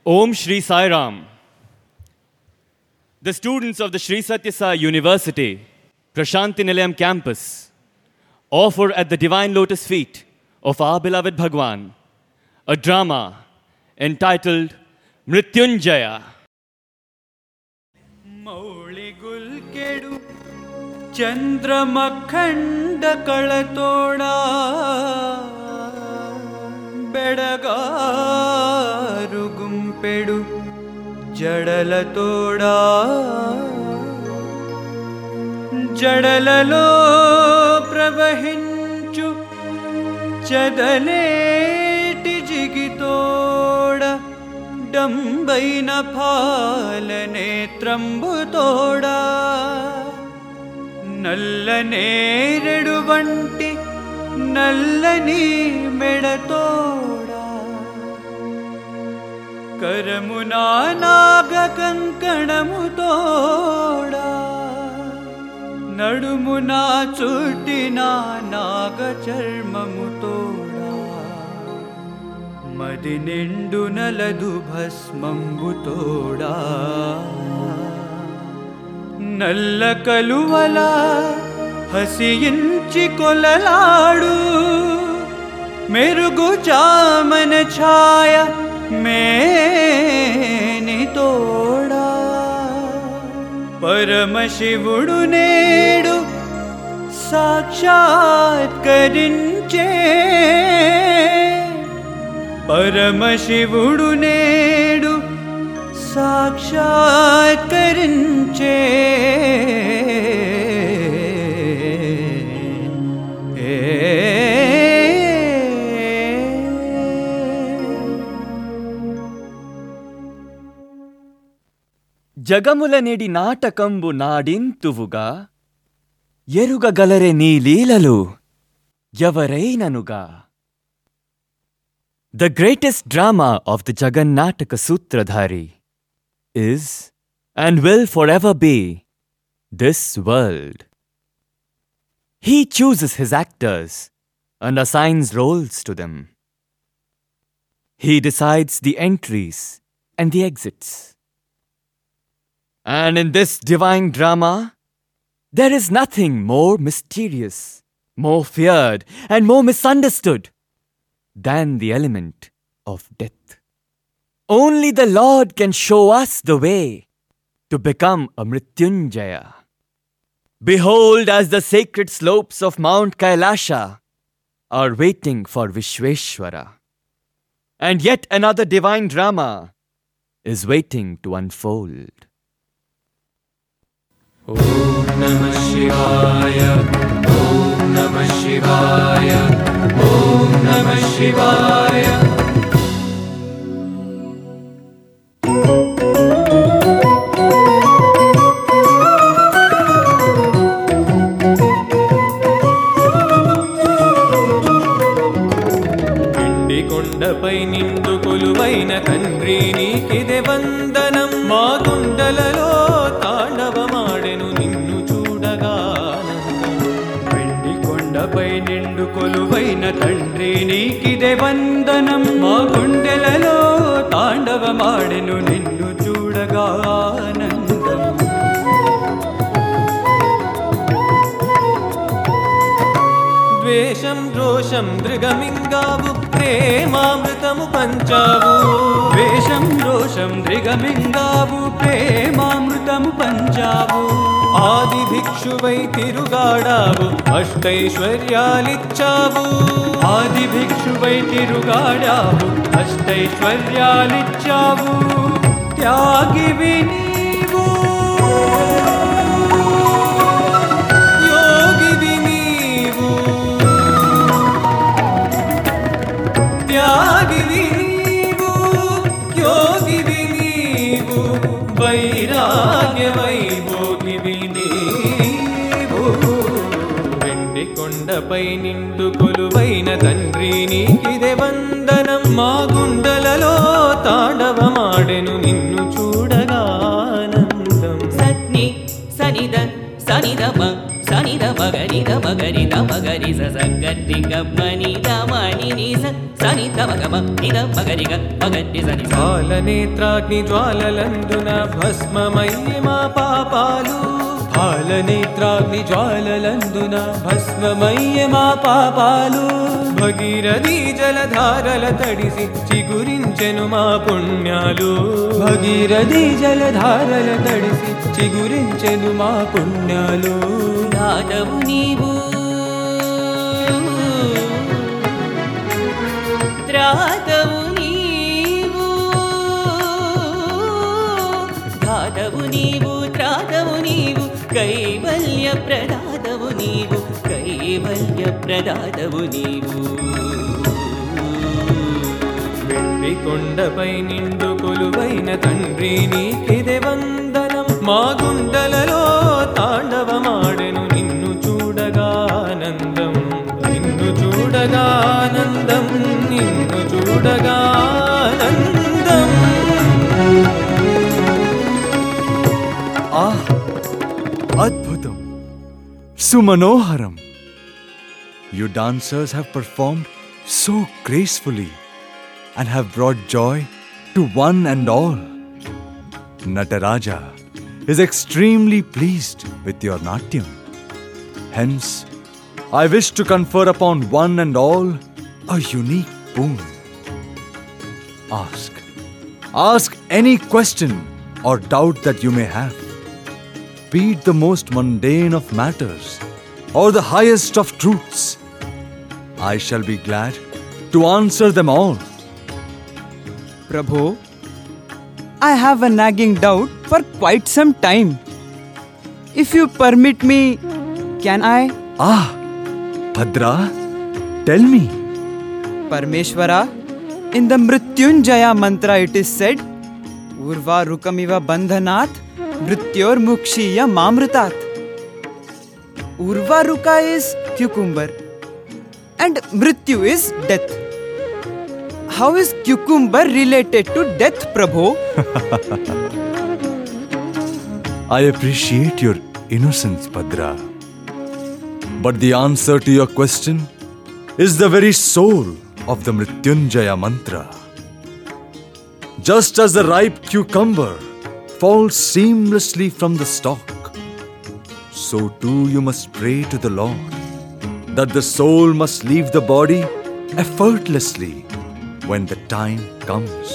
Om Shri Sai Ram. The students of the Sri Satya Sai University, Prashanti Nilayam campus, offer at the divine lotus feet of our beloved Bhagwan a drama entitled Mrityunjaya. Mauligulkedu Chandramakhanda Kalatoda Bedagaru Gumpedu Jadalatoda Jadalalo Pravahinchu Chadaleti Jigitoda Dambaina Phalane Trambutoda Nallaneredu vanti Nallani Medatoda Karamuna Naga Kankanamutoda Nadumuna Chuttina Naga Charmamutoda Madinindu Naladu Bhasmambutoda Nalla Kaluvala Hasiyinchi Kolaladu Merugu Chamana Chaya Menitoda Paramashivudu Nedu Sakshatkarinche Paramashivudu Nedu Sakshatkarinche జగముల నెడి నాటకంబు నాడింతువుగా ఎరుగగలరె నీ లీలలు ఎవరైననుగా. The greatest drama of the Jagannataka Sutradhari is and will forever be this world. He chooses his actors and assigns roles to them. He decides the entries and the exits. And in this divine drama, there is nothing more mysterious, more feared, and more misunderstood than the element of death. Only the Lord can show us the way to become a Mrityunjaya. Behold, as the sacred slopes of Mount Kailasha are waiting for Vishweshwara, and yet another divine drama is waiting to unfold. Om Namah Shivaya, Om Namah Shivaya, Om Namah Shivaya. కొండపై నిండు కొలువైన తండ్రి నీకిదే వందనం మా గుండెలలో తాండవమాడెను నిన్ను చూడగానందం వెండి కొండపై నిండు కొలువైన తండ్రి నీకిదే వందనం మా గుండెలలో తాండవమాడెను నిన్ను చూడగానందం ద్వేషం రోషం దృగమింగావు ప్రేమామృతము పంచావు ద్వేషం రోషం దృగమింగావు ప్రేమామృతము పంచావు ఆది భిక్షువై తిరుగాడావు అష్టైశ్వర్యాలిచ్చావు ఆది భిక్షువై తిరుగాడావు అష్టైశ్వర్యాలిచ్చావు త్యాగివి నీవు వైరాగ్యమై భోగివి నీవు వెండి కొండపై నిండు కొలువైన తండ్రి నీకిదే వందనం మా గుండెలలో తాండవమాడెను నిన్ను చూడగానందం సని సనిద సనిదమ సనిద మగరి మగరి సగరి గమ్మని దమని సనిద గమగమ నిద మగరిగ మగరి సని పాలనేత్రాగ్ని జ్వాలలందున భస్మమయ్యే మా పాపాలు పాలనేత్రాగ్ని జ్వాలలందున భస్మమయ్యే మా పాపాలు భగీరథి జలధారల తడిసి చిగురించెను మా పుణ్యాలు భగీరథి జలధారల తడిసి చిగురించెను మా పుణ్యాలు దాతవు నీవు త్రాతవు నీవు దాతవు నీవు త్రాతవు నీవు కైవల్య ప్రదాతవు నీవు కైవల్య ప్రదాతవు నీవు వెండి కొండపై నిండు కొలువైన తండ్రి నీకిదే వందనం మా గుండెలలో తాండవమాడెను నిన్ను చూడగా ఆనందం నిన్ను చూడగా ఆనందం నిన్ను చూడగా ఆనందం Ah, Adbhutam, Sumanoharam. You dancers have performed so gracefully and have brought joy to one and all. Nataraja is extremely pleased with your Natyam. Hence, I wish to confer upon one and all a unique boon. Ask any question or doubt that you may have. Be it the most mundane of matters or the highest of truths. I shall be glad to answer them all. Prabhu, I have a nagging doubt for quite some time. If you permit me, can I? Bhadra, tell me. Parmeshwara, in the Mrityunjaya mantra it is said, Urva Rukamiva Bandhanath Mrityor Mukshiya Mamritat. Urva Ruka is cucumber and Mrityu is death. How is cucumber related to death, Prabhu? I appreciate your innocence, Bhadra. But the answer to your question is the very soul of the Mrityunjaya mantra. Just as the ripe cucumber falls seamlessly from the stalk, so too you must pray to the Lord that the soul must leave the body effortlessly when the time comes.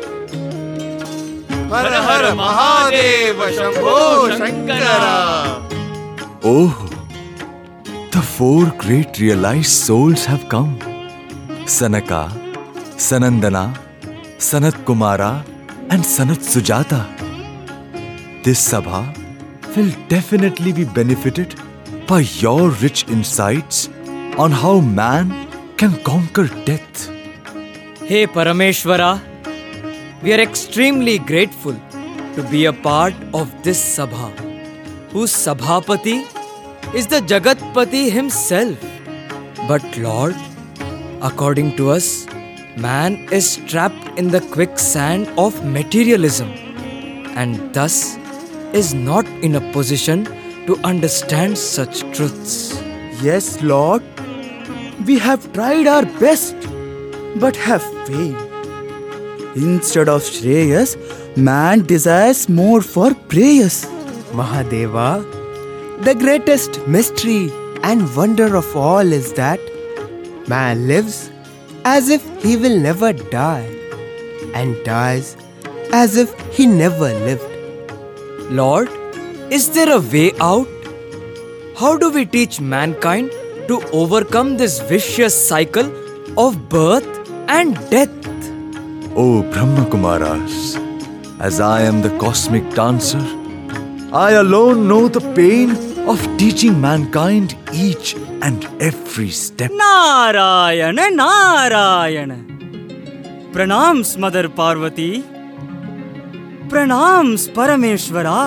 Har Har Mahadeva Shambho Shankara. Oh, the four great realized souls have come. Sanaka, Sanandana, Sanat Kumara and Sanat Sujata. This Sabha will definitely be benefited by your rich insights on how man can conquer death. Hey Parameshwara, we are extremely grateful to be a part of this Sabha, whose Sabhapati is the Jagatpati himself. But Lord, according to us, man is trapped in the quicksand of materialism and thus is not in a position to understand such truths. Yes, Lord. We have tried our best, but have failed. Instead of Shreyas, man desires more for prayers. Mahadeva, the greatest mystery and wonder of all is that man lives as if he will never die and dies as if he never lived. Lord, is there a way out? How do we teach mankind to overcome this vicious cycle of birth and death? Oh Brahma Kumaras, as I am the cosmic dancer, I alone know the pain of teaching mankind each and every step. Narayana, Narayana. Pranams, Mother Parvati. Pranams, Parameshwara.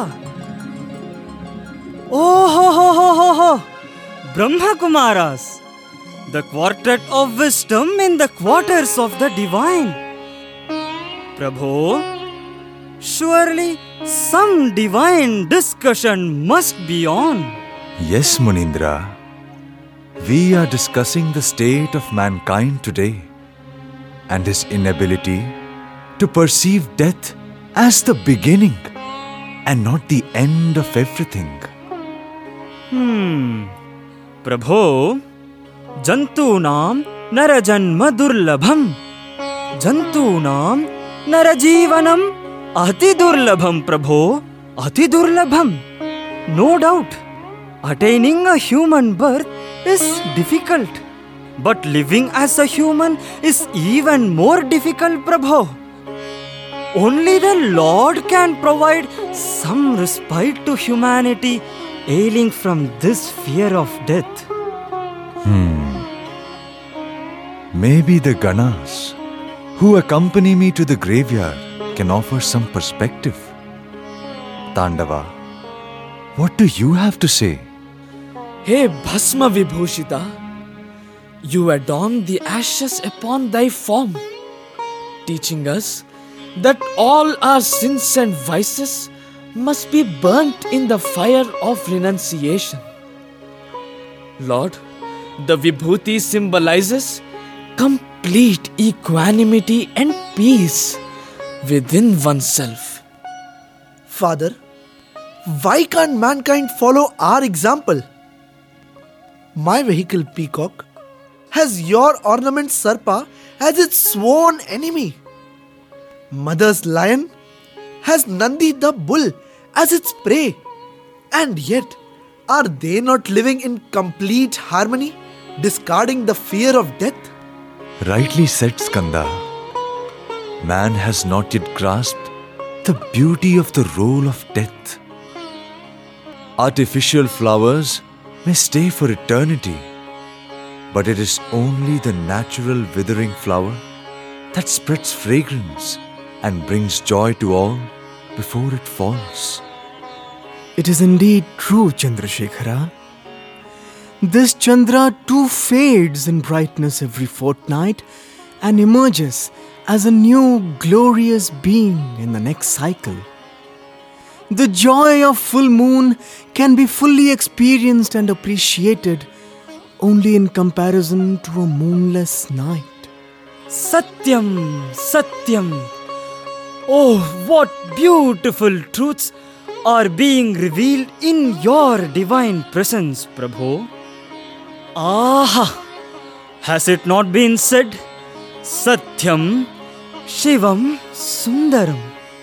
Oh ho ho ho ho ho. Brahma Kumaras, the quartet of wisdom in the quarters of the divine. Prabhu, surely some divine discussion must be on. Yes, and his inability to perceive death as the beginning and not the end of everything. प्रभो, जन्तूनां नरजन्म दुर्लभम, जन्तूनां नरजीवनम अति दुर्लभम प्रभो, अति दुर्लभम. No doubt, attaining a human birth is difficult, but living as a human is even more difficult, Prabhu. Only the Lord can provide some respite to humanity ailing from this fear of death. Maybe the Ganas who accompany me to the graveyard can offer some perspective. Tandava, what do you have to say? Hey Bhasma Vibhushita, you adorn the ashes upon thy form, teaching us that all our sins and vices must be burnt in the fire of renunciation. Lord, the Vibhuti symbolizes complete equanimity and peace within oneself. Father, why can't mankind follow our example? My vehicle Peacock has your ornament Sarpa as its sworn enemy. Mother's lion has Nandi the bull as its prey. And yet, are they not living in complete harmony, discarding the fear of death? Rightly said, Skanda. Man has not yet grasped the beauty of the role of death. Artificial flowers may stay for eternity, but it is only the natural withering flower that spreads fragrance and brings joy to all before it falls. It is indeed true, Chandrasekhara. This Chandra too fades in brightness every fortnight and emerges as a new glorious being in the next cycle. The joy of full moon can be fully experienced and appreciated only in comparison to a moonless night. Satyam, Satyam. Oh, what beautiful truths are being revealed in your divine presence, Prabhu. Aha! Has it not been said? Satyam, Shivam, Sundaram.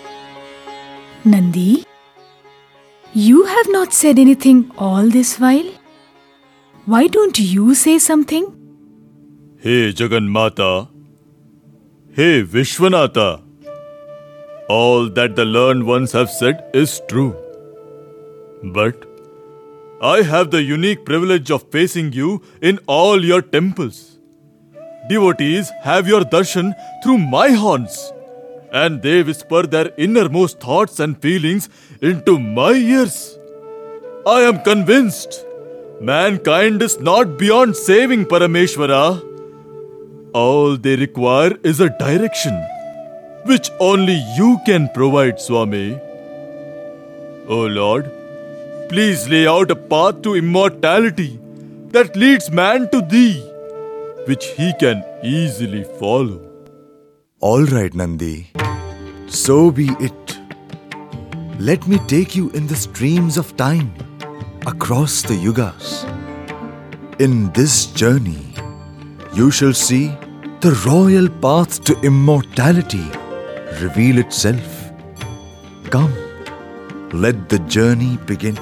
Nandi, you have not said anything all this while. Why don't you say something? Hey Jagannatha, hey Vishwanatha, all that the learned ones have said is true. But I have the unique privilege of facing you in all your temples. Devotees have your darshan through my horns, and they whisper their innermost thoughts and feelings into my ears. I am convinced mankind is not beyond saving, Parameshwara. All they require is a direction, which only you can provide, Swami. O Lord, please lay out a path to immortality that leads man to thee, which he can easily follow. All right, Nandi. So be it. Let me take you in the streams of time, across the yugas. In this journey, you shall see the royal path to immortality reveal itself. Come, let the journey begin.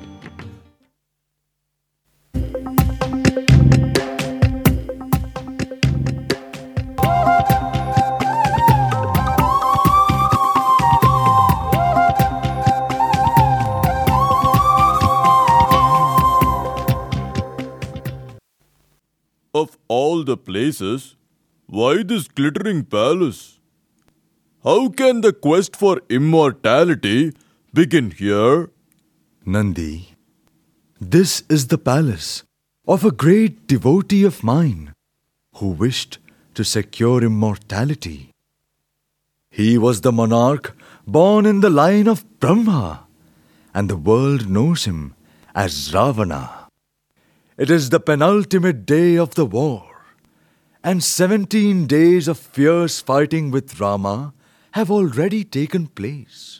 Of all the places, why this glittering palace? How can the quest for immortality begin here? Nandi, this is the palace of a great devotee of mine who wished to secure immortality. He was the monarch born in the line of Brahma, and the world knows him as Ravana. It is the penultimate day of the war, and 17 days of fierce fighting with Rama have already taken place.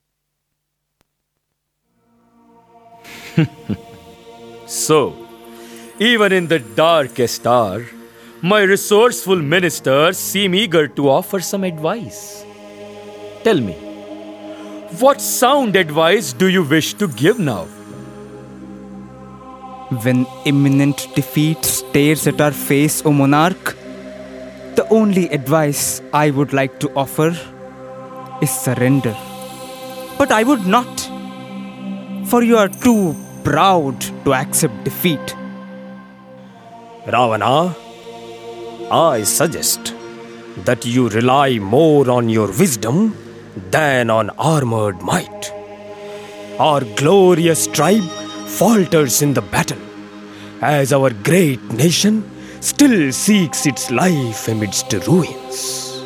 So, even in the darkest hour, my resourceful ministers seem eager to offer some advice. Tell me, what sound advice do you wish to give now? When imminent defeat stares at our face, O monarch, the only advice I would like to offer is surrender. But I would not, for you are too proud to accept defeat. Ravana, I suggest that you rely more on your wisdom than on armored might. Our glorious tribe falters in the battle, as our great nation still seeks its life amidst ruins.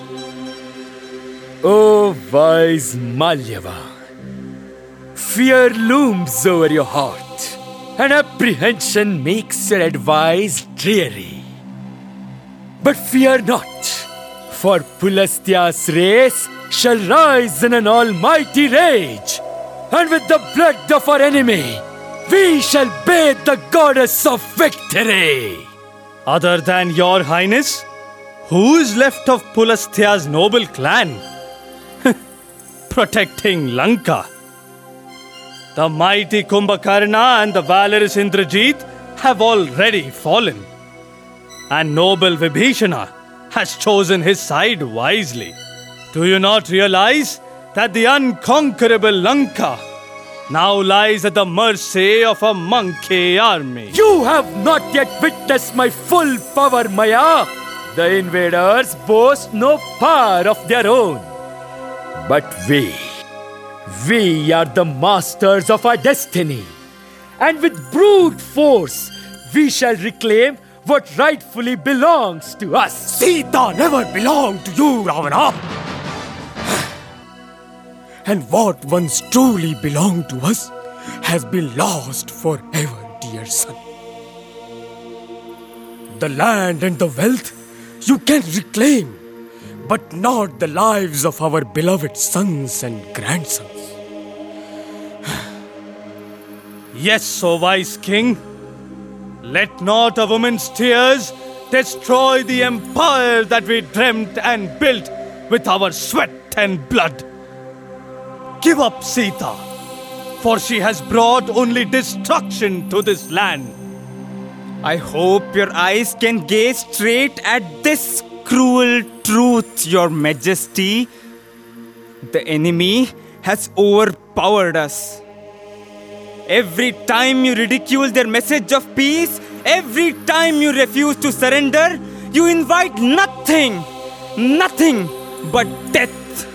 O wise Malyava, fear looms over your heart, and apprehension makes your advice dreary. But fear not, for Pulastya's race shall rise in an almighty rage, and with the blood of our enemy, we shall bathe the goddess of victory. Other than your highness, who is left of Pulastya's noble clan? Protecting Lanka. The mighty Kumbhakarna and the valorous Indrajit have already fallen. And noble Vibhishana has chosen his side wisely. Do you not realize that the unconquerable Lanka now lies at the mercy of a monkey army? You have not yet witnessed my full power, Maya. The invaders boast no power of their own. But we are the masters of our destiny. And with brute force, we shall reclaim what rightfully belongs to us. Sita never belonged to you, Ravana. And what once truly belonged to us has been lost forever, dear son. The land and the wealth you can reclaim, but not the lives of our beloved sons and grandsons. Yes, O wise king. Let not a woman's tears destroy the empire that we dreamt and built with our sweat and blood. Give up Sita, for she has brought only destruction to this land. I hope your eyes can gaze straight at this cruel truth, your majesty. The enemy has overpowered us. Every time you ridicule their message of peace, every time you refuse to surrender, you invite nothing but death.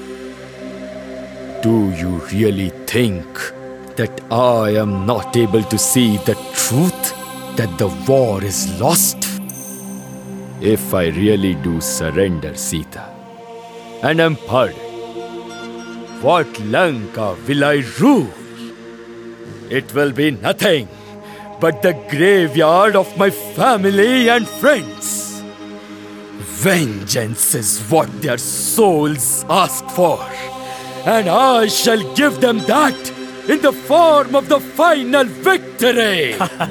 Do you really think that I am not able to see the truth that the war is lost? If I really do surrender Sita and am pardoned, what Lanka will I rule? It will be nothing but the graveyard of my family and friends. Vengeance is what their souls asked for, and I shall give them that in the form of the final victory.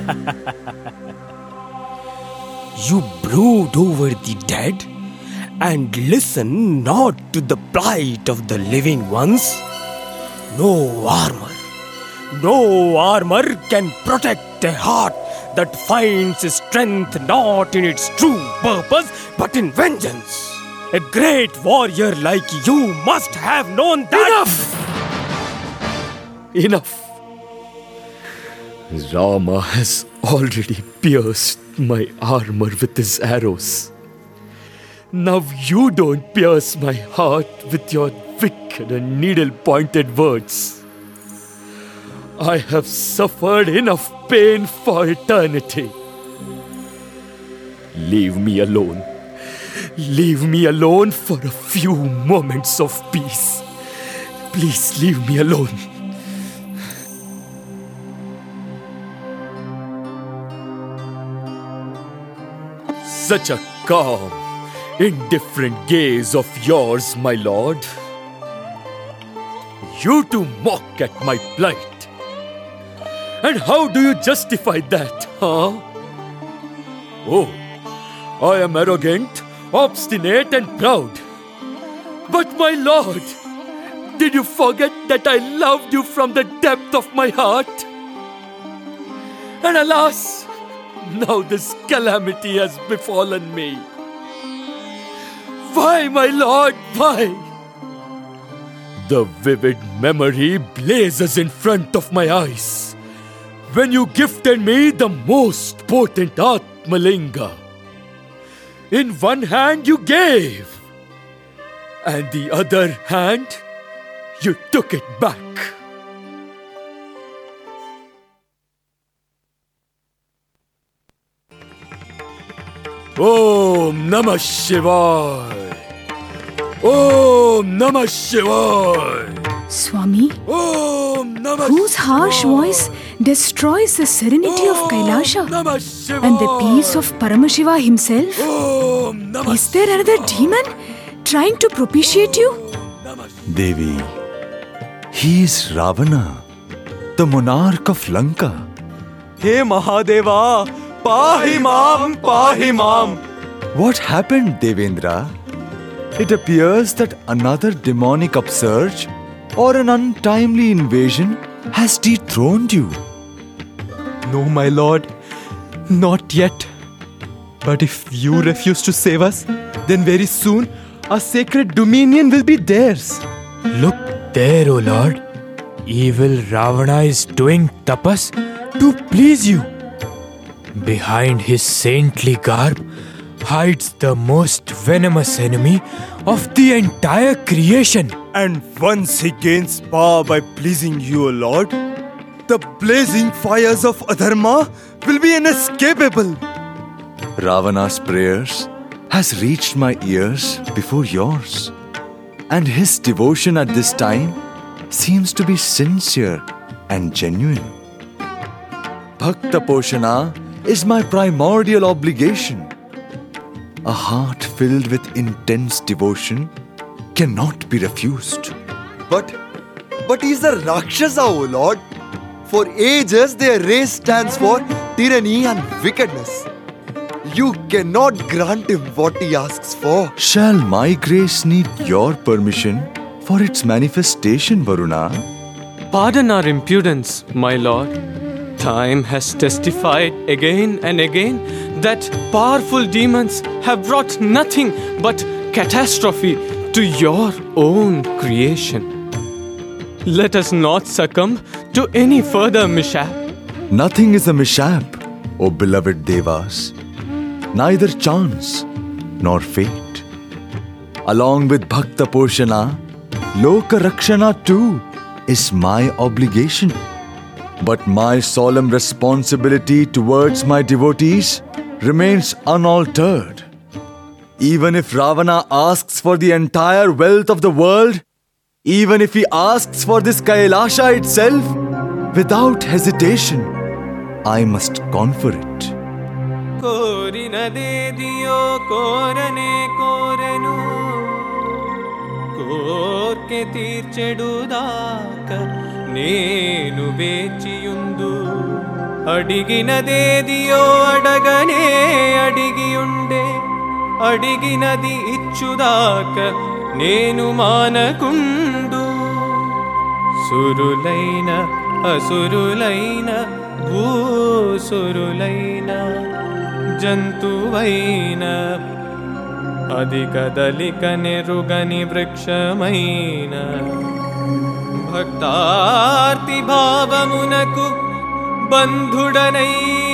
You brood over the dead and listen not to the plight of the living ones. No armor can protect a heart that finds strength not in its true purpose but in vengeance. A great warrior like you must have known that. Enough! Rama has already pierced my armor with his arrows. Now you don't pierce my heart with your wicked and needle-pointed words. I have suffered enough pain for eternity. Leave me alone. Leave me alone for a few moments of peace. Please leave me alone. Such a calm, indifferent gaze of yours, my lord. You too mock at my plight. And how do you justify that, huh? Oh, I am arrogant, obstinate and proud. But my lord, did you forget that I loved you from the depth of my heart? And alas, now this calamity has befallen me. Why, my lord, why? The vivid memory blazes in front of my eyes when you gifted me the most potent Atmalinga. In one hand you gave, and the other hand you took it back. Om Namah Shivaya. Om Namah Shivaya. Swami, whose harsh voice destroys the serenity of Kailasha and the peace of Paramashiva himself? Is there another demon trying to propitiate you? Devi, he is Ravana, the monarch of Lanka. Hey Mahadeva, Pahi Mam, Pahi Mam. What happened, Devendra? It appears that another demonic upsurge or an untimely invasion has dethroned you. No, my lord, not yet. But if you refuse to save us, then very soon our sacred dominion will be theirs. Look there, O Lord. Evil Ravana is doing tapas to please you. Behind his saintly garb hides the most venomous enemy of the entire creation. And once he gains power by pleasing you, O Lord, the blazing fires of Adharma will be inescapable. Ravana's prayers has reached my ears before yours, and his devotion at this time seems to be sincere and genuine. Bhakta Poshana is my primordial obligation. A heart filled with intense devotion cannot be refused. But he's a Rakshasa, O Lord. For ages their race stands for tyranny and wickedness. You cannot grant him what he asks for. Shall my grace need your permission for its manifestation, Varuna? Pardon our impudence, my lord. Time has testified again and again that powerful demons have brought nothing but catastrophe to your own creation. Let us not succumb to any further mishap. Nothing is a mishap, O beloved Devas. Neither chance nor fate. Along with Bhakta Poshana, Loka Rakshana too is my obligation. But my solemn responsibility towards my devotees remains unaltered. Even if Ravana asks for the entire wealth of the world, even if he asks for this Kailasha itself, without hesitation, I must confer it. Korinade diyo korane korenu Korke tirchedu daaka nenu vechiyundu Adiginade diyo adagane adigiyunde Adiginadi ichudaaka nenu manakundu Surulaina asurulaina bhusurulaina జంతువైన అధికదలిక నెరుగని వృక్షమైన భక్తార్తి భావమునకు బంధుడనై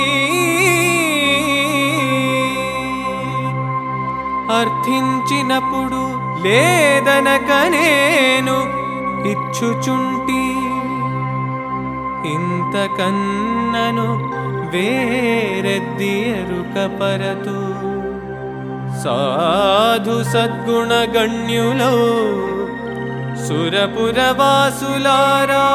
అర్థించినప్పుడు లేదనక నేను ఇచ్చుచుంటి ఇంతకన్నను వేరెద్ది ఎరుక పరతు సాధు సద్గుణ గణ్యులో సురపురవాసులారా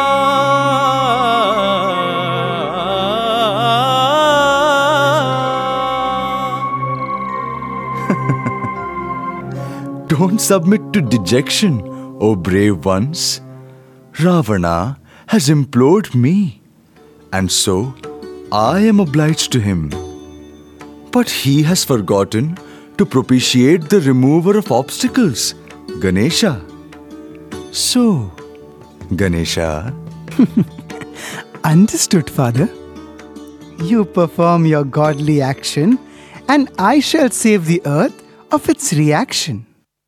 Don't submit to dejection, O brave ones. Ravana has implored me, and so I am obliged to him. But he has forgotten to propitiate the remover of obstacles, Ganesha. So, Ganesha. Understood, Father. You perform your godly action, and I shall save the earth of its reaction.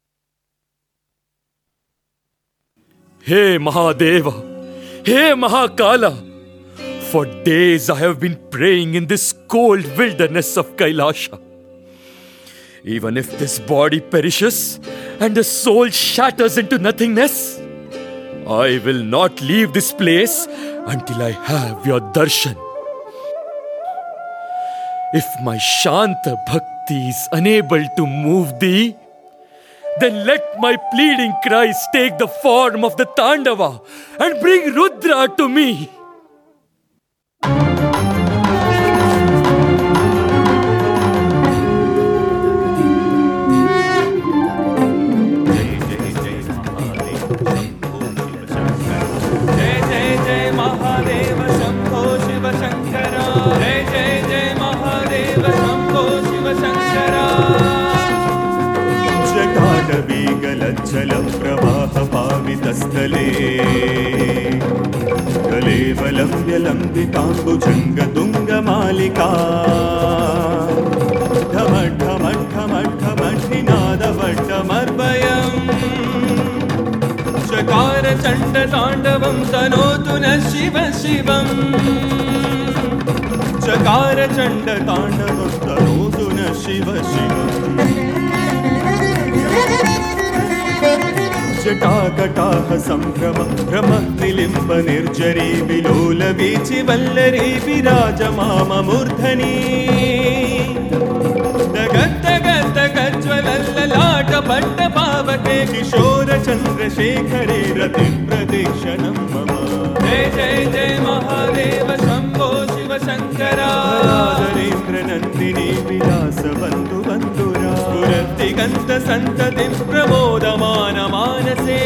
Hey Mahadeva, hey Mahakala, for days I have been praying in this cold wilderness of Kailasha. Even if this body perishes and the soul shatters into nothingness, I will not leave this place until I have your darshan. If my Shanta Bhakti is unable to move thee, then let my pleading cries take the form of the Tandava and bring Rudra to me. जटाटवीगलच्छलप्रवाहपावितस्थले कलेवलम्ब्यलम्बिताम्बुजङ्गतुङ्गमालिका ढमढमढमढमढिनादवट्टमर्वयम् चकारचण्डताण्डवं तनोतु न शिव शिवम् चकारचण्डताण्डवं तनोतु न शिव शिवम् जटाकटाह सम्भ्रम भ्रम निलिम्ब निर्जरी विलोल वीचि वल्लरी विराजमाममूर्धनी दगद्दगद्दगज्ज्वलल्ललाट पट्ट पावके किशोर चन्द्रशेखरे रतिप्रदीक्षणं मम जय जय जय महादेव शम्भो शिव शङ्करा नरेन्द्र नन्दिनी विलास बन्धु बन्धुरा स्फुरद्दिगन्त सन्ततिं प्रमोदमान मानसे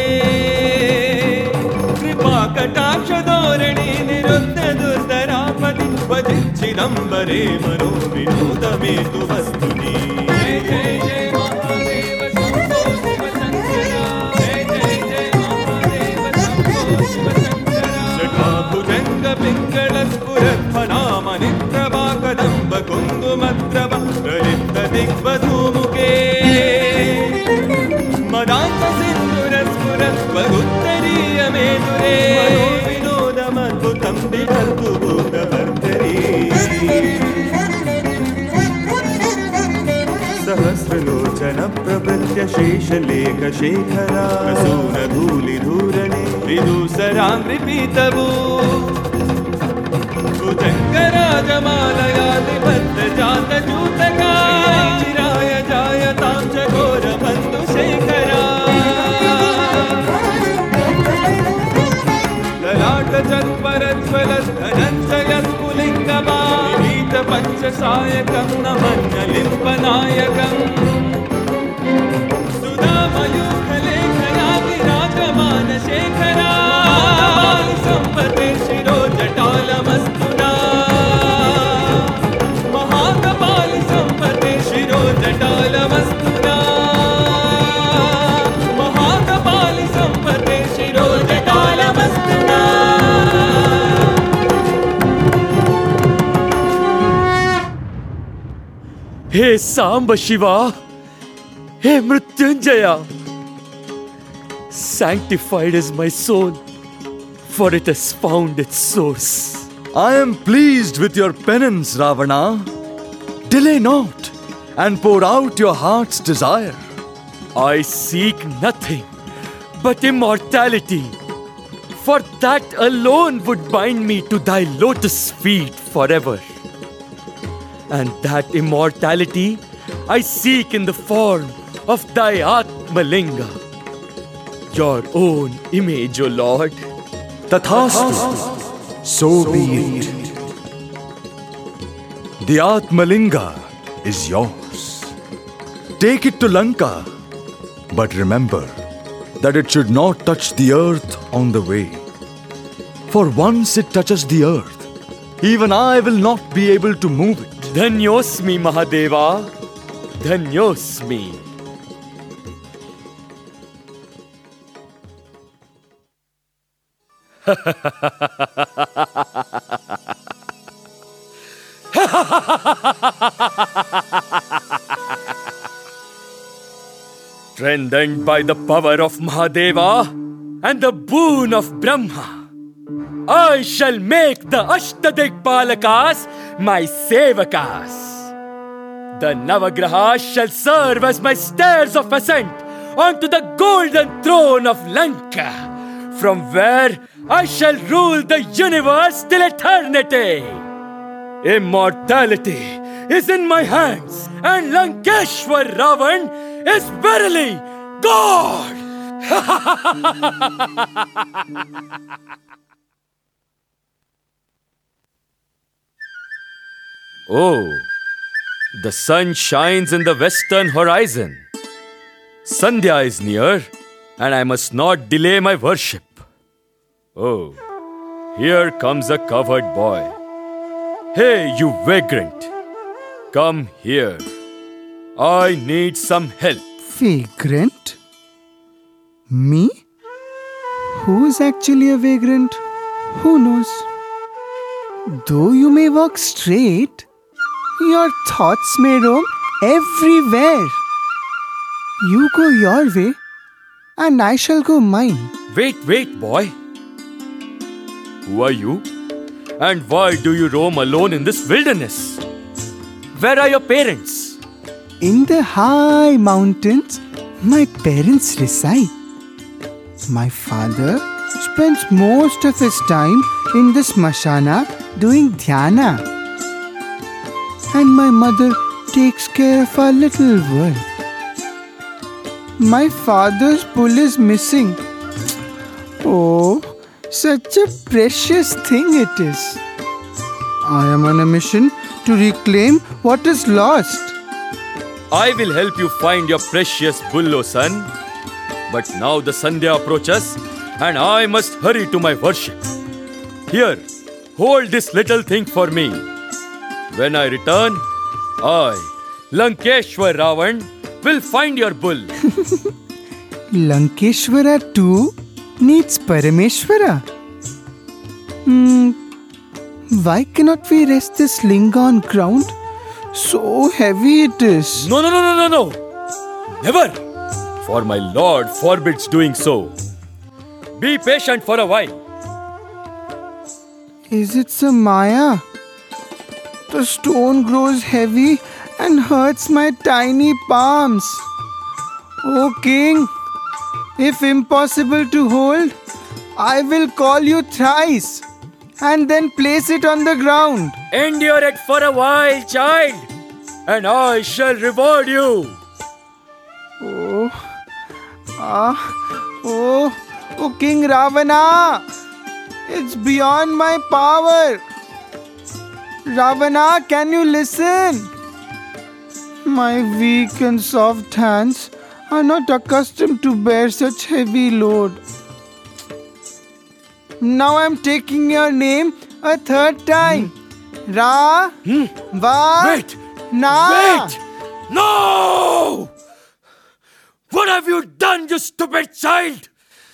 कृपा कटाक्ष धोरणी निरुद्ध दुर्धरापति वजिच्चिदम्बरे मनो विनोदमे तु वस्तुनि जय जय जय महादेव शम्भो शिव शङ्करा जय जय जय महादेव शम्भो शिव शङ्करा जटाभुजङ्ग पिङ्गळ स्फुरध्वनाम निप्रभा कदम्ब कुङ्कुमद्रव प्रलिप्त दिग्वधूमुखे मदान्त सिन्दुरस्फुरस्वगुत्तरीय मेदुरे मनो विनोदमद्भुतं बिभर्तु भूतभर्तरी सहस्रलोचन प्रभृत्य शेषलेखशेखरा प्रसूनधूलिधूरणे विदूसराङ्घ्रिपीतभू भुजङ्गराजमालयादिबद्धजातजूतका चिराय जायतां च घोरबन्धुशेखरा ललाटचत्वरज्वलद्धनञ्जयस्फुलिङ्गमा विनीतपञ्चसायकं नमन्नलिम्पनायकम् सुधामयूखलेखनादिराजमानशेखरा सम्पते शिरो जटालमस्तुना महाकपालि सम्पते शिरो जटालमस्तुना महाकपालि सम्पते शिरो जटालमस्तुना हे Samba Shiva, hey Mrityunjaya, sanctified is my soul, for it has found its source. I am pleased with your penance, Ravana. Delay not and pour out your heart's desire. I seek nothing but immortality, for that alone would bind me to thy lotus feet forever. And that immortality I seek in the form of thy Atmalinga, your own image, O Lord. Tathastu, so be it. The Atmalinga is yours. Take it to Lanka. But remember that it should not touch the earth on the way. For once it touches the earth, even I will not be able to move it. Dhanyosmi, Mahadeva. Dhanyosmi. Strengthened by the power of Mahadeva and the boon of Brahma, I shall make the Ashtadikpalakas my Sevakas. The Navagrahas shall serve as my stairs of ascent onto the golden throne of Lanka, from where I shall rule the universe till eternity. Immortality is in my hands, and Lankeshwar Ravan is verily God! Oh, the sun shines in the western horizon. Sandhya is near, and I must not delay my worship. Oh, here comes a covered boy. Hey, you vagrant! Come here. I need some help. Vagrant? Me? Who is actually a vagrant? Who knows? Though you may walk straight, your thoughts may roam everywhere. You go your way, and I shall go mine. Wait, boy. Who are you? And why do you roam alone in this wilderness? Where are your parents? In the high mountains, my parents reside. My father spends most of his time in the smashana doing dhyana. And my mother takes care of our little world. My father's bull is missing. Oh, such a precious thing it is. I am on a mission to reclaim what is lost. I will help you find your precious bull, O son. But now the Sandhya approaches, and I must hurry to my worship. Here, hold this little thing for me. When I return, I, Lankeshwar Ravan, will find your bull. Lankeshwara too needs Parameshwara. Why cannot we rest this linga on ground? So heavy it is. No. Never. For my lord forbids doing so. Be patient for a while. Is it some Maya? The stone grows heavy and hurts my tiny palms. O king, if impossible to hold, I will call you thrice and then place it on the ground. Endure it for a while, child, and I shall reward you. Oh, King Ravana! It's beyond my power. Ravana, can you listen? My weak and soft hands are not accustomed to bear such heavy load. Now I'm taking your name a third time. Ra, Va, Wait! Na. Wait! No! What have you done, you stupid child?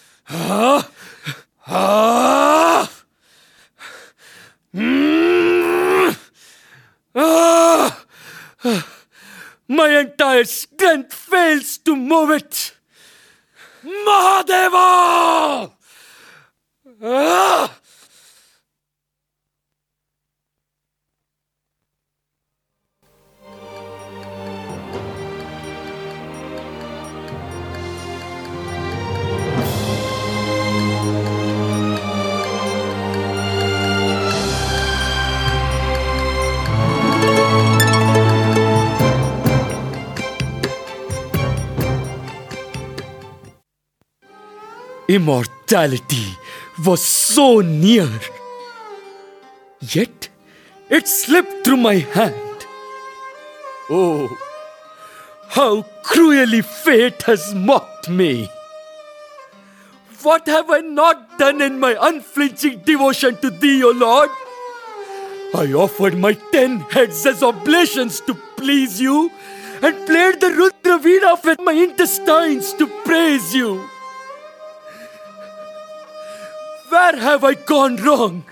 My entire strength fails to move it. Mahadeva! Immortality was so near, yet it slipped through my hand. Oh, How cruelly fate has mocked me! What have I not done in my unflinching devotion to thee, O Lord? I offered my 10 heads as oblations to please you, and played the Rudra Veena with my intestines to praise you. Where have I gone wrong?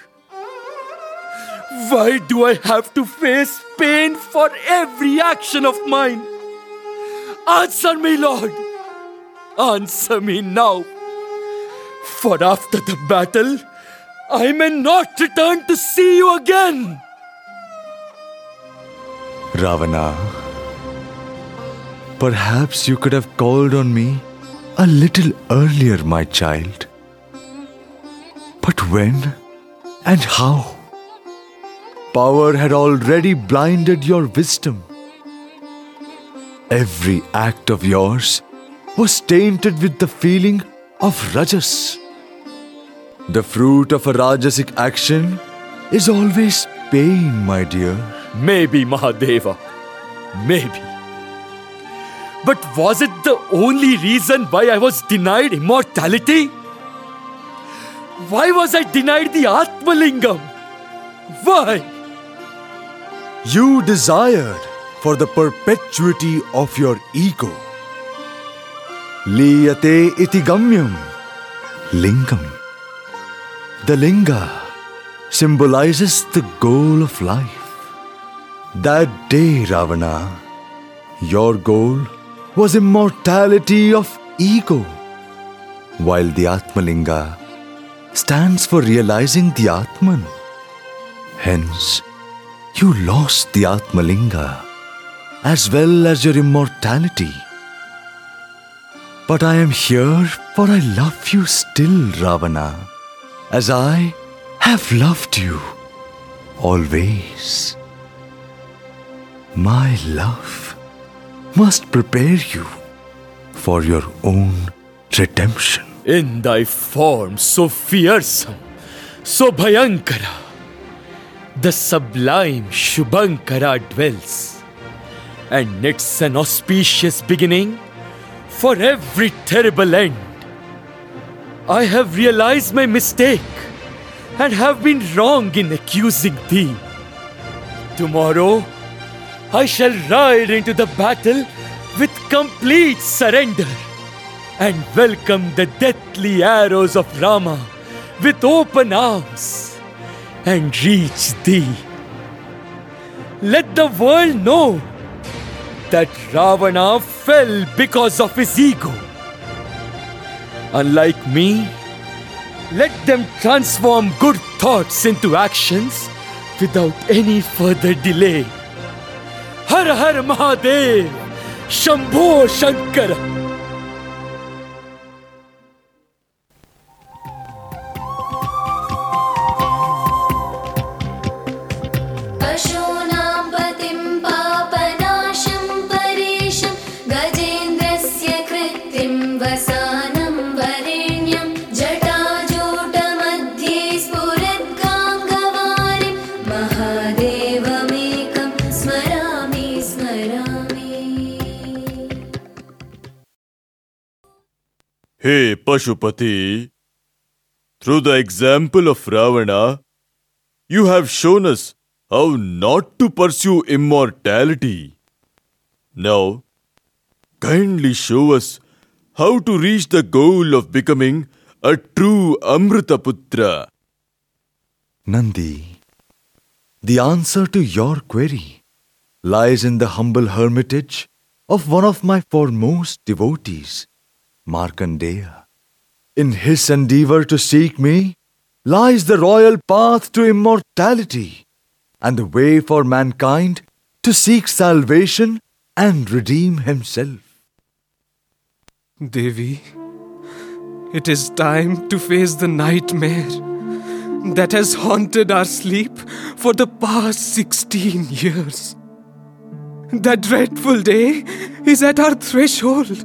Why do I have to face pain for every action of mine? Answer me, Lord. Answer me now. For after the battle, I may not return to see you again. Ravana, perhaps you could have called on me a little earlier, my child. But when and how? Power had already blinded your wisdom. Every act of yours was tainted with the feeling of Rajas. The fruit of a Rajasic action is always pain, my dear. Maybe, Mahadeva. Maybe. But was it the only reason why I was denied immortality? Why was I denied the Atmalingam? Why? You desired for the perpetuity of your ego. Liyate iti gamyam, lingam. The linga symbolizes the goal of life. That day, Ravana, your goal was immortality of ego, while the Atmalinga stands for realizing the Atman. Hence, you lost the Atmalinga as well as your immortality. But I am here, for I love you still, Ravana, as I have loved you always. My love must prepare you for your own redemption. In thy form so fearsome, so Bhayankara, the sublime Shubhankara dwells, and it's an auspicious beginning for every terrible end. I have realized my mistake and have been wrong in accusing thee. Tomorrow, I shall ride into the battle with complete surrender and welcome the deathly arrows of Rama with open arms and reach thee. Let the world know that Ravana fell because of his ego. Unlike me, let them transform good thoughts into actions without any further delay. Har Har Mahadev, Shambho Shankara. Hey Pashupati, through the example of Ravana, you have shown us how not to pursue immortality. Now, kindly show us how to reach the goal of becoming a true Amritaputra. Nandi, the answer to your query lies in the humble hermitage of one of my foremost devotees, Markandeya. In his endeavor to seek me lies the royal path to immortality and the way for mankind to seek salvation and redeem himself. Devi, it is time to face the nightmare that has haunted our sleep for the past 16 years. That dreadful day is at our threshold.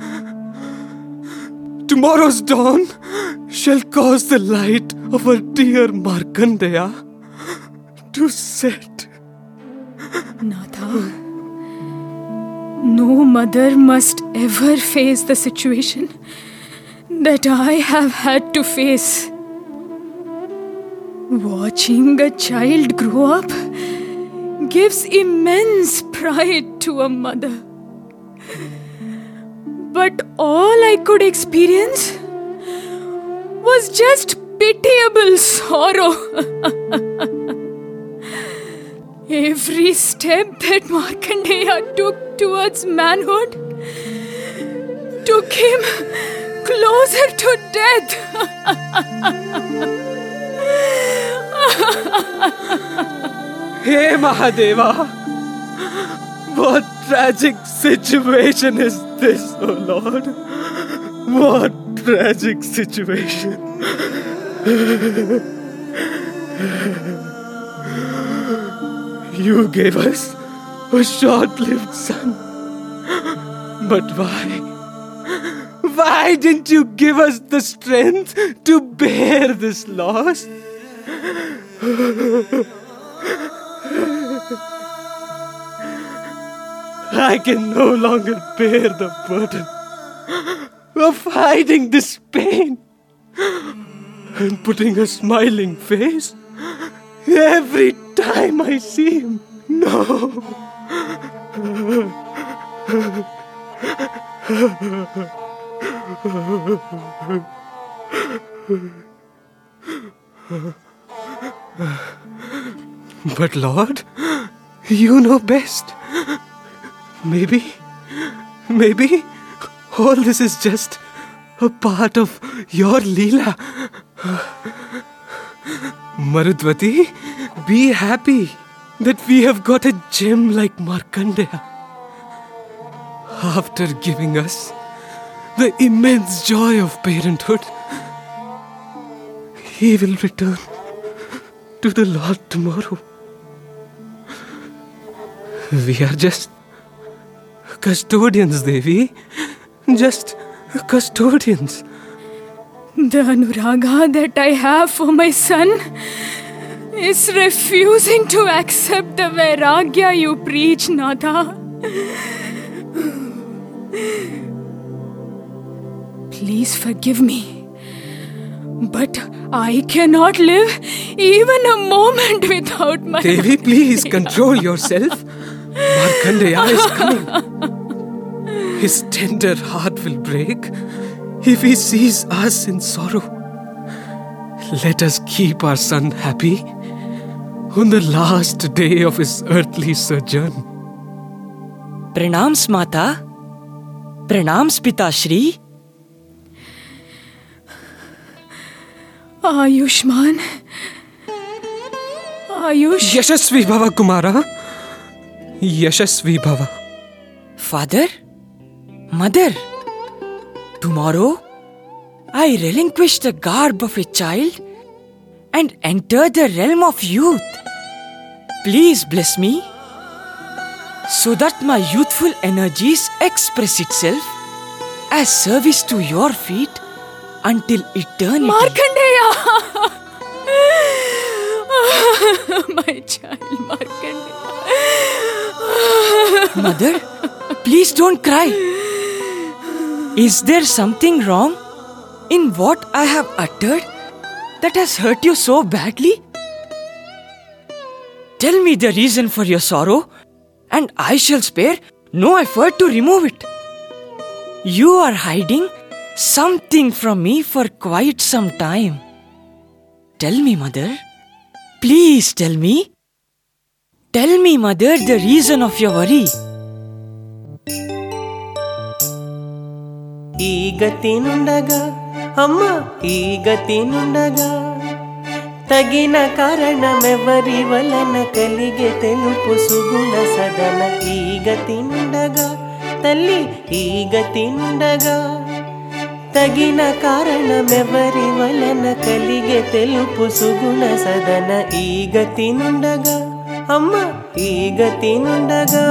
Tomorrow's dawn shall cause the light of our dear Markandeya to set. Natha, No mother must ever face the situation that I have had to face. Watching a child grow up gives immense pride to a mother. But all I could experience was just pitiable sorrow. Every step that Markandeya took towards manhood took him closer to death. Hey Mahadeva, what tragic situation is this, oh Lord? What tragic situation. You gave us a short-lived son. But why? Why didn't you give us the strength to bear this loss? I can no longer bear the burden of hiding this pain and putting a smiling face every time I see him. No. But Lord, you know best. Maybe all this is just a part of your Leela. Marudvati, be happy that we have got a gem like Markandeya. After giving us the immense joy of parenthood, he will return to the Lord tomorrow. We are just custodians, Devi. Just custodians. The Anuraga that I have for my son is refusing to accept the Vairagya you preach, Nada. Please forgive me, but I cannot live even a moment without my... Devi, please control yourself. Markandeya is coming. His tender heart will break if he sees us in sorrow. Let us keep our son happy on the last day of his earthly sojourn. Pranams, Mata. Pranams, Pitashri. Ayushman. Ayush. Yashasvi Bhava, Kumara. Yashasvi Bhava. Father? Mother? Tomorrow, I relinquish the garb of a child and enter the realm of youth. Please bless me, so that my youthful energies express itself as service to your feet until eternity. Markandeya! My child, Markandeya. Mother, please don't cry. Is there something wrong in what I have uttered that has hurt you so badly? Tell me the reason for your sorrow, and I shall spare no effort to remove it. You are hiding something from me for quite some time. Tell me, Mother. Please tell me. Tell me, Mother, the reason of your worry. ఈ గతి నుండగా అమ్మ ఈ గతి నుండగా తగిన కారణమెవరి వలన కలిగే తెలుపు సుగుణ సదన ఈ గతి నుండగా తల్లి ఈ గతి నుండగా తగిన కారణమెవరి వలన కలిగే తెలుపు సుగుణ సదన ఈ గతి నుండగా అమ్మ ఈ గతి నుండగా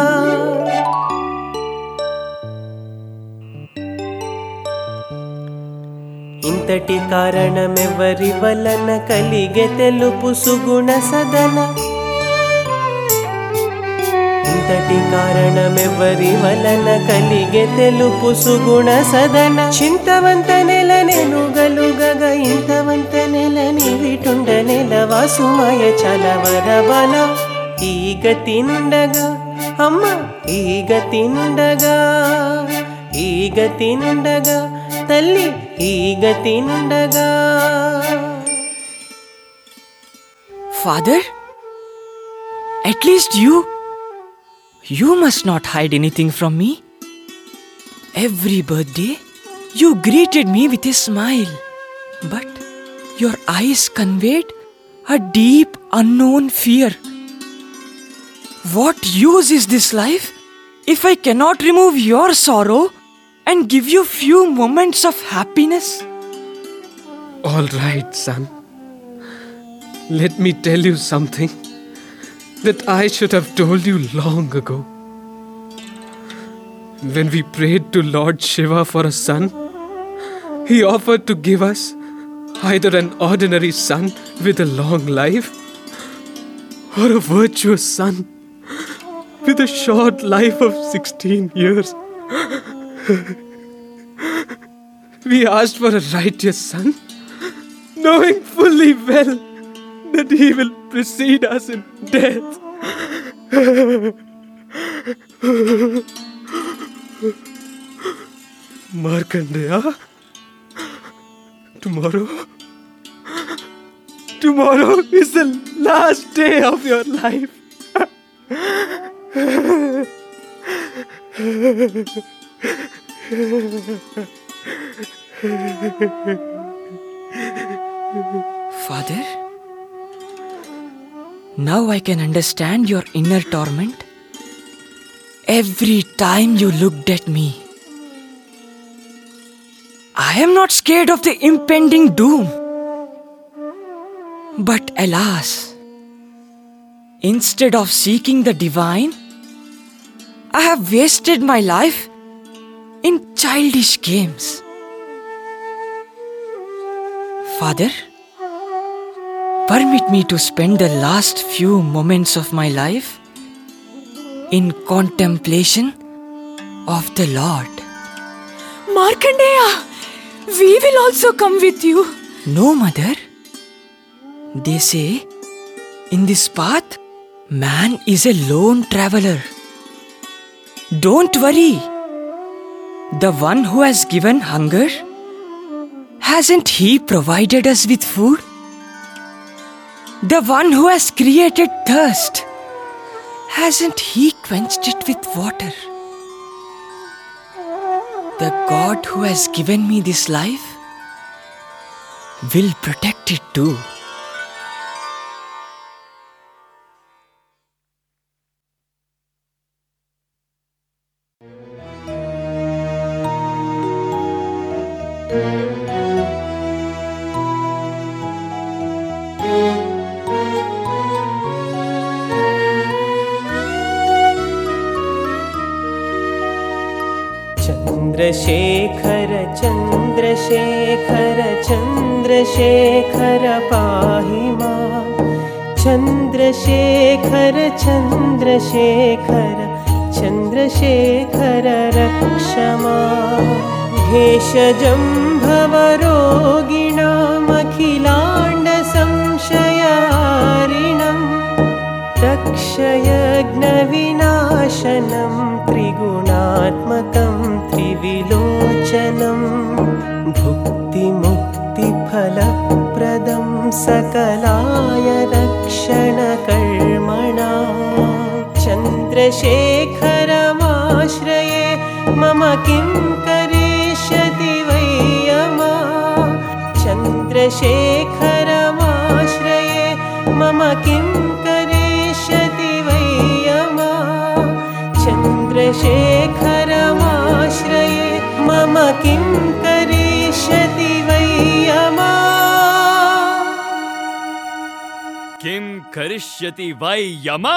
ఇంతటి కారణమెవరి వలన కలిగే తెలుపు సుగుణ సదన ఇంతటి కారణమెవ్వరి వలన కలిగే తెలుపు సుగుణ సదన చింతవంత నెల నెనుగలుగగ ఇంతవంత నెల నివిటుండ నెల వాసుమయ చలవర బల ఈ గతి నుండగా అమ్మ ఈ గతి నుండగా ఈ గతి నుండగా తల్లి ఈ గతి నుండగా. Father, at least you must not hide anything from me. Every birthday, you greeted me with a smile, but your eyes conveyed a deep, unknown fear. What use is this life if I cannot remove your sorrow and give you few moments of happiness? All right, son. Let me tell you something that I should have told you long ago. When we prayed to Lord Shiva for a son, he offered to give us either an ordinary son with a long life or a virtuous son with a short life of 16 years. We asked for a righteous son, knowing fully well that he will precede us in death. Markandeya, tomorrow is the last day of your life. Father, now I can understand your inner torment. Every time you looked at me, I am not scared of the impending doom. But alas, instead of seeking the divine, I have wasted my life in childish games. Father, permit me to spend the last few moments of my life in contemplation of the Lord. Markandeya, we will also come with you. No, mother. They say, in this path, man is a lone traveler. Don't worry. The one who has given hunger, hasn't he provided us with food? The one who has created thirst, hasn't he quenched it with water? The God who has given me this life will protect it too. Chandrashekhar Chandrashekhar Chandrashekhar पाहि मां चन्द्रशेखर चन्द्रशेखर चन्द्रशेखर रक्ष मां भेषजं भवरोगिणामखिलाण्डसंशयारिणं रक्षयज्ञविनाशनं त्रिगुणात्मकं त्रिविलोचनं भुक्तिमुक्तिफलप्रदं सकलाय रक्षणकर्मणा चन्द्रशेखरमाश्रये मम किं करिष्यति वै यमा चन्द्रशेखरमाश्रये मम किं करिष्यति वै यमा चन्द्रशेखरमाश्रये मम किं करिष्यति वै यमा Kim karishyati vai Yama?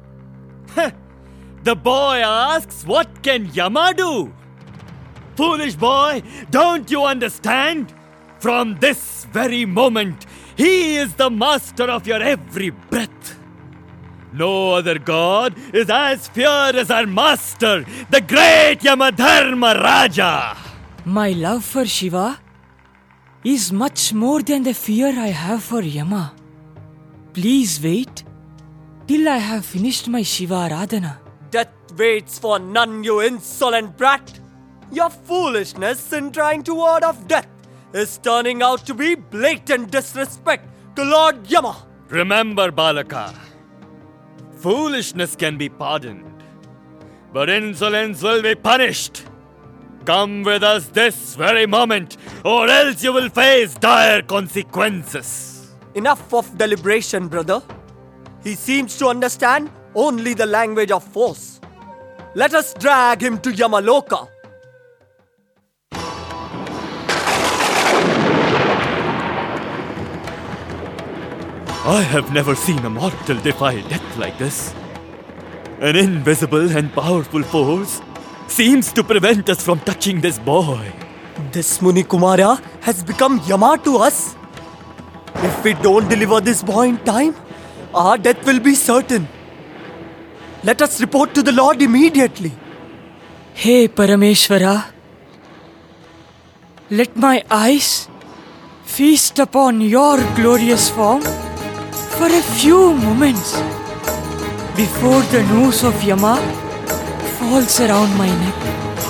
The boy asks, what can Yama do? Foolish boy, don't you understand? From this very moment, he is the master of your every breath. No other god is as feared as our master, the great Yamadharma Raja. My love for Shiva is much more than the fear I have for Yama. Please wait till I have finished my Shiva Aradhana. Death waits for none, you insolent brat. Your foolishness in trying to ward off death is turning out to be blatant disrespect to Lord Yama. Remember, Balaka, foolishness can be pardoned, but insolence will be punished. Come with us this very moment, or else you will face dire consequences. Enough of deliberation, brother. He seems to understand only the language of force. Let us drag him to Yamaloka. I have never seen a mortal defy death like this. An invisible and powerful force seems to prevent us from touching this boy. This Muni Kumara has become Yama to us. If we don't deliver this boy in time, our death will be certain. Let us report to the Lord immediately. Hey Parameshwara, let my eyes feast upon your glorious form for a few moments before the noose of Yama falls around my neck.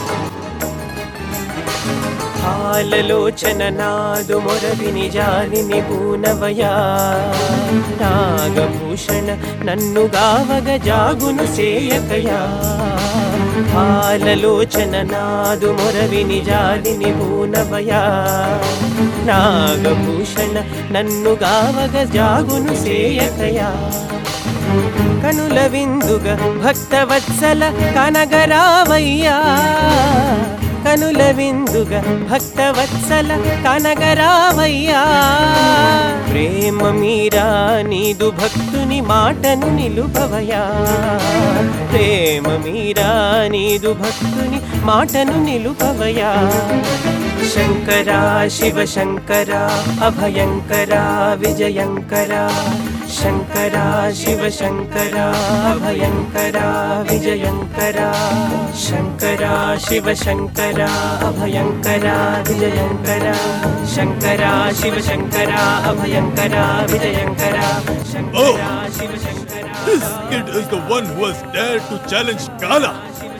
Halalochana nadu moravini jalini poonavaya Nagabhushana nannu gavaga jagunu seyakaya Halalochana nadu moravini jalini poonavaya Nagabhushana nannu gavaga jagunu seyakaya Kanula vinduga bhakta vatsala kanagaravaya Kanula vinduga bhakta vatsala kanagaravaya Prema meera needu bhaktuni maatanu nilupavaya Prema meera needu bhaktuni maatanu nilupavaya Shankara Shiva Shankara Abhayankara Vijayankara Shankara Shiva Shankara Abhayankara Vijayankara Shankara Shiva Shankara Abhayankara Vijayankara Shankara Shiva Shankara Abhayankara Vijayankara Shankara Shiva Shankara. This kid is the one who has dared to challenge Kala.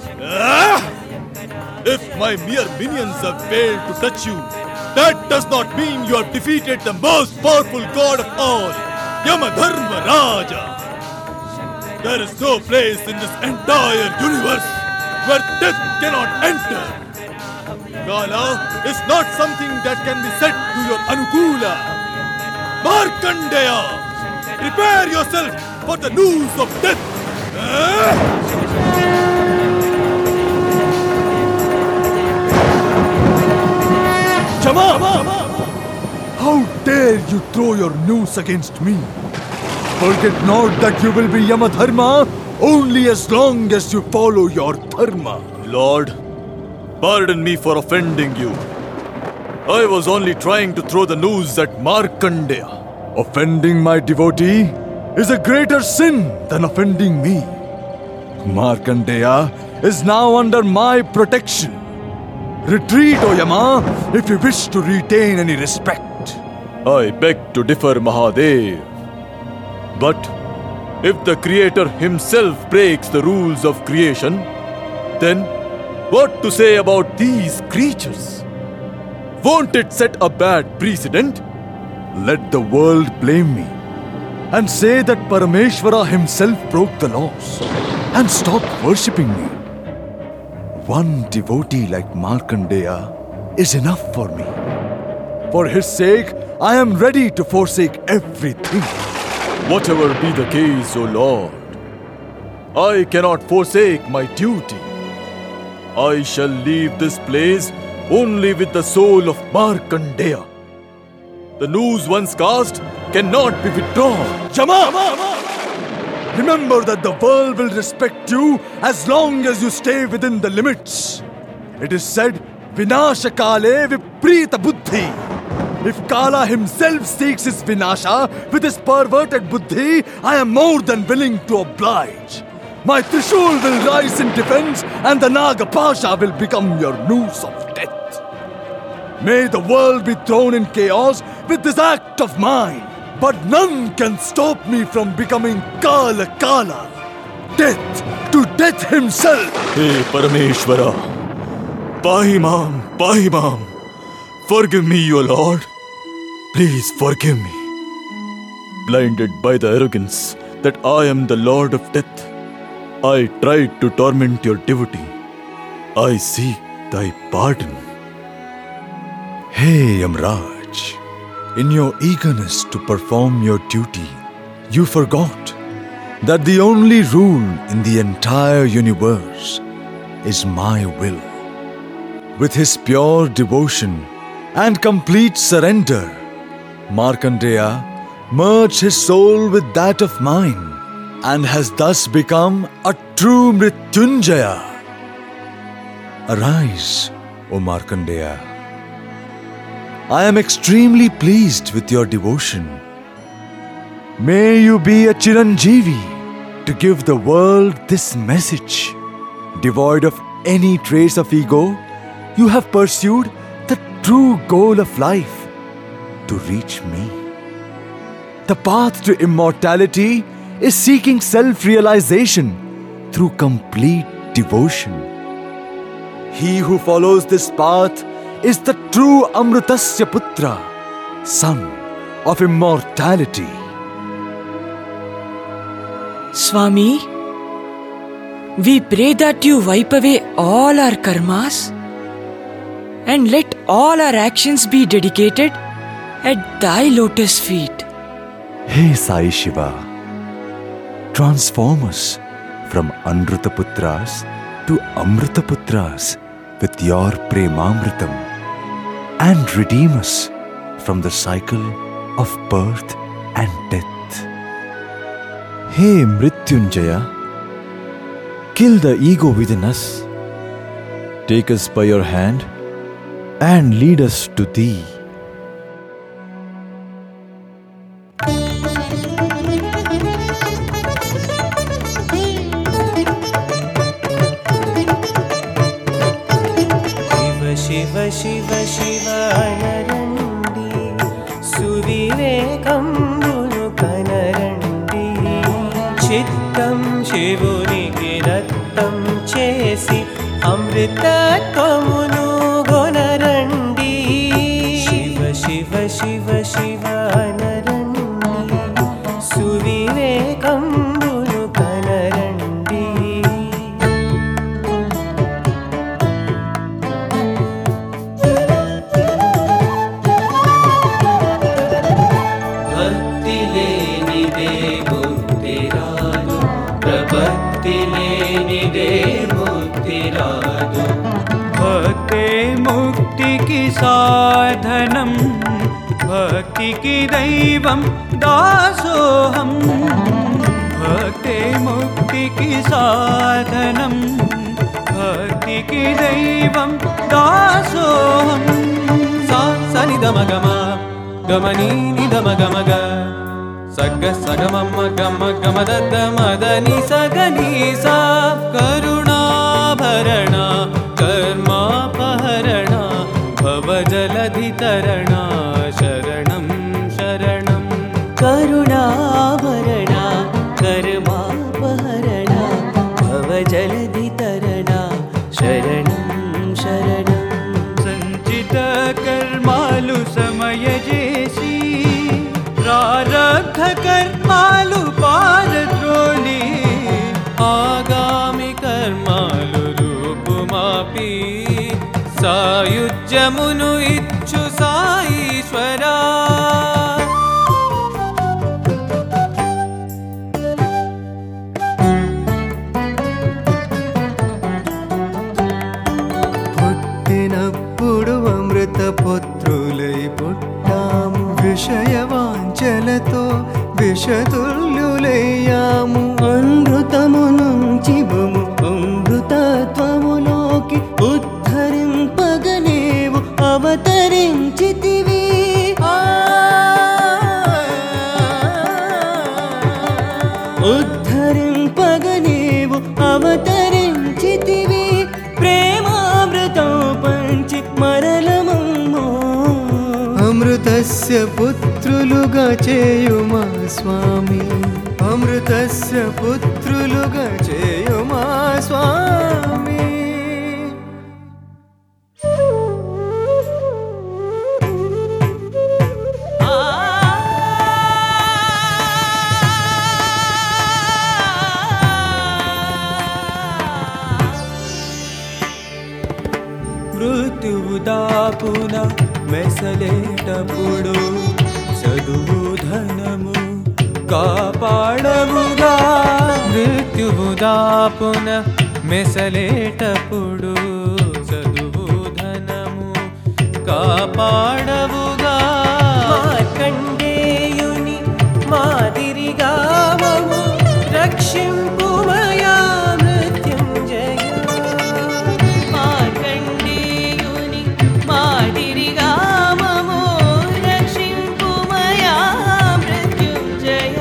If my mere minions have failed to touch you, that does not mean you have defeated the most powerful god of all, Yamadharma Raja. There is no place in this entire universe where death cannot enter. Kala is not something that can be said to your Anukula. Markandeya, prepare yourself for the news of death. How dare you throw your noose against me? Forget not that you will be Yamadharma only as long as you follow your dharma. Lord, pardon me for offending you. I was only trying to throw the news at Markandeya. Offending my devotee is a greater sin than offending me. Markandeya is now under my protection. Retreat, O Yama, if you wish to retain any respect. I beg to differ, Mahadev. But if the Creator himself breaks the rules of creation, then what to say about these creatures? Won't it set a bad precedent? Let the world blame me and say that Parameshwara himself broke the laws and stopped worshipping me. One devotee like Markandeya is enough for me. For his sake, I am ready to forsake everything. Whatever be the case, O Lord, I cannot forsake my duty. I shall leave this place only with the soul of Markandeya. The news once cast cannot be withdrawn. Yama! Remember that the world will respect you as long as you stay within the limits. It is said, Vinashakale Viprita Buddhi. If Kala himself seeks his vinasha with his perverted buddhi, I am more than willing to oblige. My Trishul will rise in defense and the Naga Pasha will become your noose of death. May the world be thrown in chaos with this act of mine, but none can stop me from becoming Kala Kala. Death to death himself. Hey Parameshwara, Pahi Mam, forgive me, your Lord. Please forgive me. Blinded by the arrogance that I am the Lord of Death, I tried to torment your devotee. I seek thy pardon. Hey Yamraj, in your eagerness to perform your duty, you forgot that the only rule in the entire universe is my will. With his pure devotion and complete surrender, Markandeya merged his soul with that of mine and has thus become a true Mrityunjaya. Arise, O Markandeya. I am extremely pleased with your devotion. May you be a Chiranjeevi to give the world this message. Devoid of any trace of ego, you have pursued the true goal of life, to reach me. The path to immortality is seeking self-realization through complete devotion. He who follows this path is the true Amritasya Putra, son of immortality. Swami, we pray that you wipe away all our karmas and let all our actions be dedicated at thy lotus feet. Hey Sai Shiva, transform us from Anrutaputras to Amritaputras with your Premamritam and redeem us from the cycle of birth and death. Hey Mrityunjaya, kill the ego within us. Take us by your hand and lead us to thee. Shiv Shiv Shiv अनरण्डी सुविवेकम्बुनु कनरण्डी चित्तं शिवुनिकि रक्तं चेसि अमृतत्वमुनु गोनरण्डी शिव शिव शिव शिव अनरण्डी सुविवेकम्बुनु कनरण्डी भक्ते मुक्ति की साधनम भक्ति की दैवम दासोहम भक्ते मुक्ति की साधनम भक्ति की दैवम दासोहम सा सनि दम गम गमनी नि दम गम ग सग सगमम गम गम दद मदनि सगनि सा करुणाभरणा कर्मापहरणा भवजलधितरणा शरणं शरणं करुणाभरणा कर्मापहरणा भवजलधितरणा शरणं शरणं संचित कर्मालु समय जेसी प्रारब्ध कर्मालु पारद्रोली आगामि कर्मालु रूपमापि सायुज्यमुनु इच्छु साईश्वरा పుట్టినప్పుడు అమృతపుత్రులై పుట్టాము విషయవాంఛలతో విషతుల్యులయ్యాము అమృతము నుంచి అమృతత్వములోకి ఉద్ధరింపగనేవు అవతరించితివి ఉద్ధరింపగనేవు అవతరించితివి ప్రేమామృతం పంచి మరలమమ్మో అమృతస్య పుత్రులుగా చేయుమా స్వామి అమృతస్య పుత్రులుగా చేయుమా స్వామి మృత్యువు దాపున మెసలేటప్పుడు చదువు ధనము కాపాడముగా మృత్యువు దాపున మెసలేటప్పుడు చదువు ధనము కాపాడవుగా మార్కండేయుని మాదిరిగా మము రక్షింపుమయా మృత్యుంజయ మార్కండేయుని మాదిరిగా మము రక్షింపుమయా మృత్యుంజయ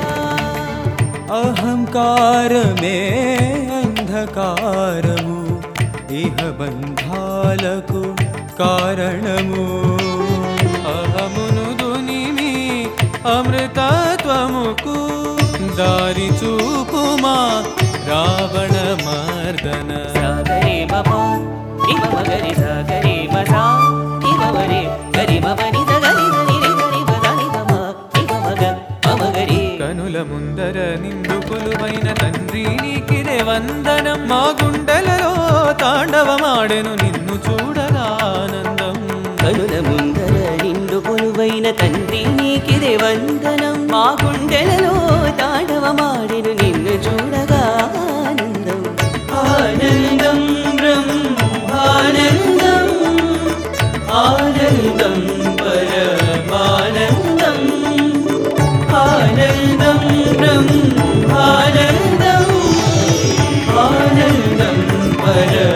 అహంకారమే అంధకారము ఇహ బంధాలకు కారణము అహమును దునిమి అమృతత్వముకు దారి చూపుమా రావణ మర్దన సాగరే బపా ఇవ మగరి సాగరే బసా ఇవ వరే గరి బబని దగరి దని రి బదని బమా ఇవ మగ మగరి కనుల ముందర నిండు కొలువైన తండ్రి నీకిదే వందనం మా గుండెలలో తాండవమాడెను నిన్ను చూడగా ఆనందం కనుల ముందర నిండు కొలువైన తండ్రి నీకిదే వందనం మా గుండెలలో తాండవమాడెను నిన్ను చూడగా ఆనందం ఆనందం బ్రహ్మానందం ఆనందం పరమానందం ఆనందం బ్రహ్మానందం ఆనందం పరమానందం